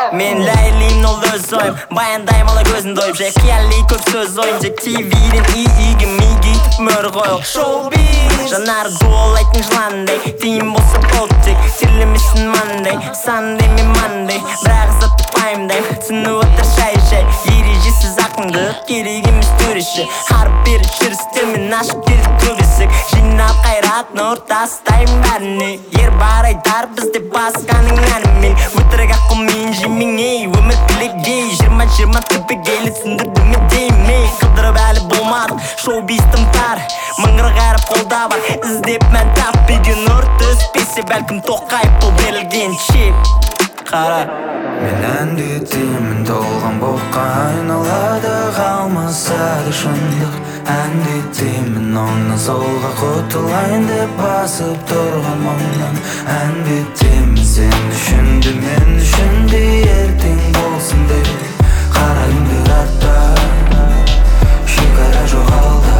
Men Ләйлим ол өз ойым, баяндайым ала көзін дойып. Жай қиялли көп сөз ойым, жай TV-ден игі мигі етіп мөр қойыл. Шоу-биз жанар голайтын жыландай, тиім болса болтек, терлемесін мандай, сандай мен мандай. Бірақ заты пайымдайм, түсіні отыр шай-шай. Ережесіз ақынды керек емес төреші. Харып бері жүрістермен ашып келді көбесік. Жинап қайратын ортастайым бәріне. Ер бар айтар бізде басқаның әнімен. Өтірік ақылмен жемең ей, өмір кілегей. 20-20 түпі келі түсіндірді ме деймей. Қылдырып әлі болмадық, шоу-биз тым тар. Мыңғырық әріп қолда бар, іздеп мән таппеген ұрт түспесе бәлкім тоқайып бұл берілген чеп. Қара Мен әндетемін толған боққа айналады қалмаса да шындық Әндетемін оңнан солға құтылайын деп басып тұрған мұңнан Әндетемін сен үшін де мен үшін де ертең болсын деп Қараймын артта шекара жоқ алда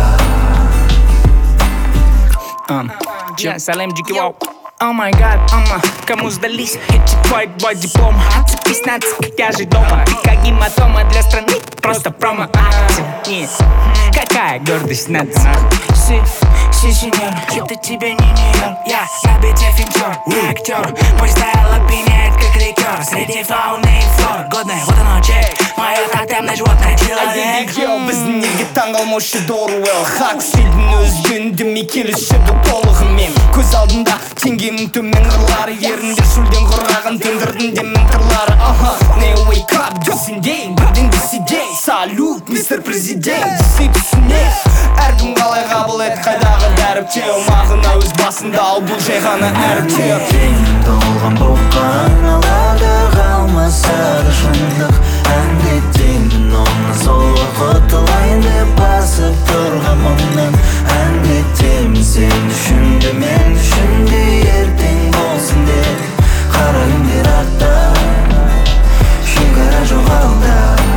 Салем Джики Вау. О май гад, кому сдались эти твой диплом? Отцепись на цик, я же дома. Ты как гематома для страны, просто промо-акция. Какая гордость нация. Си, сеньор, это тебе не Нью-Йорк. Я на бите финтер, я актер. Мой стайл опьяняет как ликер. Среди фауны и флор, годное, вот оно чек. Мое тотемное животное человек. Біздің неге таңғалмаушы Доруэлл. Хаксфилдің өзгенді ме келісшеді толығымен. Көз алдында теңгенің төмен қырлары. Еріндер сүлден құрғаған тындырдың демен қырлары. Не wake up десіндей, бірден десідей. Салют, мистер президент, десе түсіне. Әркім қалай қабыл ет қайдағы дәріптеу. Мағына өз басында ал бұл жай ғана әріптеу. Әндетемін толған боққа айналады қалмаса да шындық Әндетемін оңнан солға құтылайын деп басып тұрған мұңнан Әндетемін сен үшін де мен үшін де ертең болсын деп Қараймын бер артта шекара жоқ алда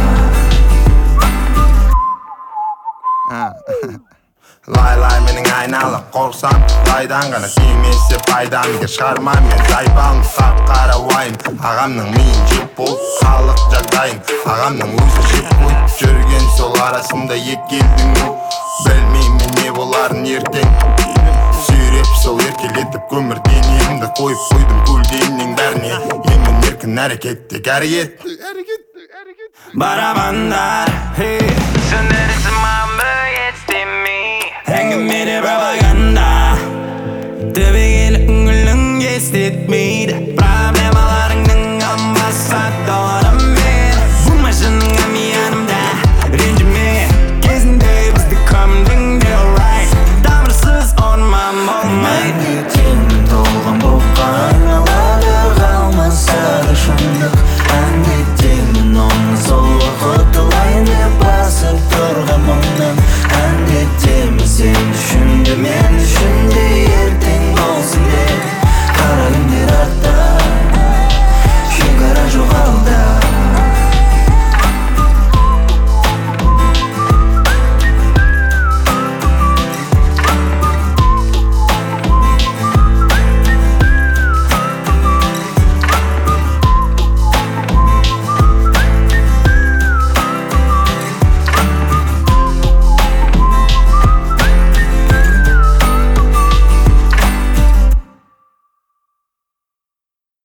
Лай менің айналып қорсам Қайдан ғана тимесе пайдам Егер шығармам мен тайпалым қап-қара уайым Ағамның миын жеп болып халық жағдайын Ағамның өзі жеп қойып жүрген сол арасында екі елдің Білмеймін не боларын ертең Сүйреп сол еркелетіп көмір денемді қойып қойдым көлденең бәріне Емен еркін әрекетте әрекет Барабандар,